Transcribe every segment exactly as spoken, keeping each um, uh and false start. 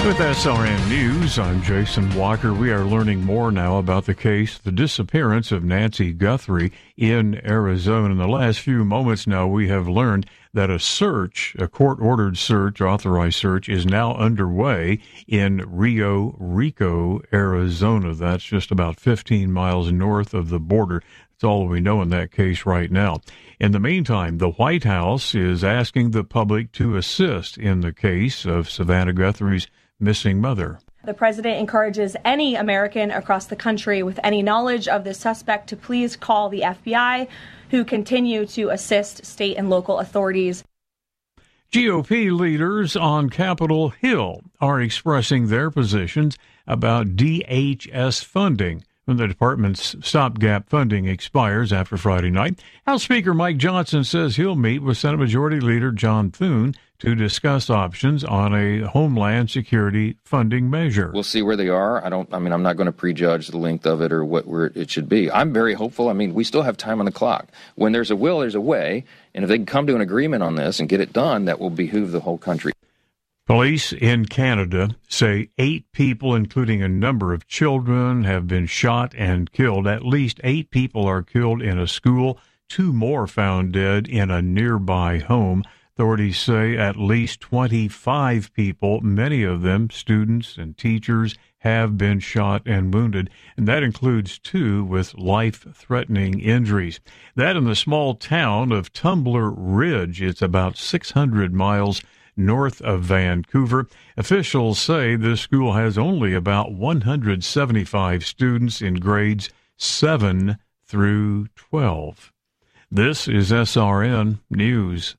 With S R N News, I'm Jason Walker. We are learning more now about the case, the disappearance of Nancy Guthrie in Arizona. In the last few moments now, we have learned that a search, a court-ordered search, authorized search, is now underway in Rio Rico, Arizona. That's just about fifteen miles north of the border. That's all we know in that case right now. In the meantime, the White House is asking the public to assist in the case of Savannah Guthrie's missing mother. The president encourages any American across the country with any knowledge of the suspect to please call the F B I, who continue to assist state and local authorities. G O P leaders on Capitol Hill are expressing their positions about D H S funding when the department's stopgap funding expires after Friday night. House Speaker Mike Johnson says he'll meet with Senate Majority Leader John Thune to discuss options on a Homeland Security funding measure. We'll see where they are. I don't. I mean, I'm not going to prejudge the length of it or what where it should be. I'm very hopeful. I mean, we still have time on the clock. When there's a will, there's a way. And if they can come to an agreement on this and get it done, that will behoove the whole country. Police in Canada say eight people, including a number of children, have been shot and killed. At least eight people are killed in a school, two more found dead in a nearby home. Authorities say at least twenty-five people, many of them students and teachers, have been shot and wounded, and that includes two with life-threatening injuries. That in the small town of Tumbler Ridge. It's about six hundred miles north of Vancouver. Officials say this school has only about one hundred seventy-five students in grades seven through twelve. This is S R N News.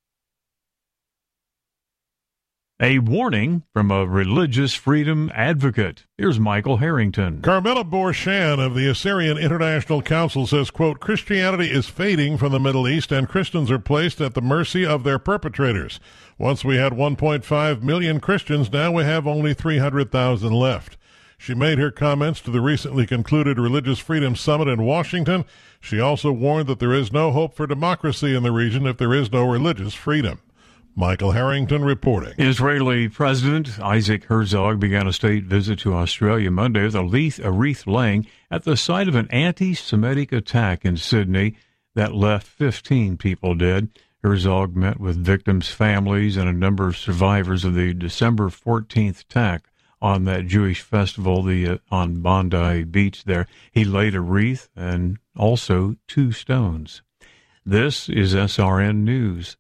A warning from a religious freedom advocate. Here's Michael Harrington. Carmela Borshan of the Assyrian International Council says, quote, Christianity is fading from the Middle East and Christians are placed at the mercy of their perpetrators. Once we had one point five million Christians, now we have only three hundred thousand left. She made her comments to the recently concluded Religious Freedom Summit in Washington. She also warned that there is no hope for democracy in the region if there is no religious freedom. Michael Harrington reporting. Israeli President Isaac Herzog began a state visit to Australia Monday with a wreath, a wreath laying at the site of an anti-Semitic attack in Sydney that left fifteen people dead. Herzog met with victims' families and a number of survivors of the December fourteenth attack on that Jewish festival the uh, on Bondi Beach there. He laid a wreath and also two stones. This is S R N News.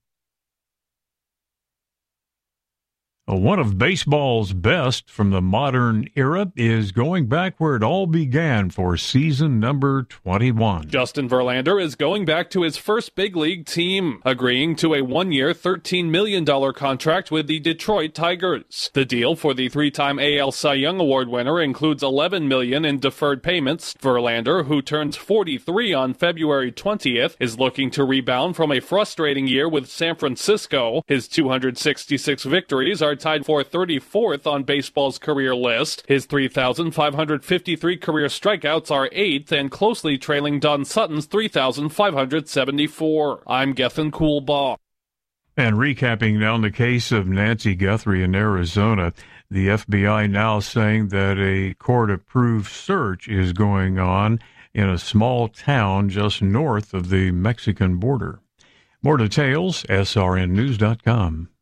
One of baseball's best from the modern era is going back where it all began for season number twenty-one. Justin Verlander is going back to his first big league team, agreeing to a one-year, thirteen million dollars contract with the Detroit Tigers. The deal for the three-time A L Cy Young Award winner includes eleven million dollars in deferred payments. Verlander, who turns forty-three on February twentieth, is looking to rebound from a frustrating year with San Francisco. His two hundred sixty-six victories are tied for thirty-fourth on baseball's career list. His three thousand five hundred fifty-three career strikeouts are eighth and closely trailing Don Sutton's three thousand five hundred seventy-four. I'm Gethin Coolbaugh. And recapping now the case of Nancy Guthrie in Arizona, the F B I now saying that a court-approved search is going on in a small town just north of the Mexican border. More details, S R N news dot com.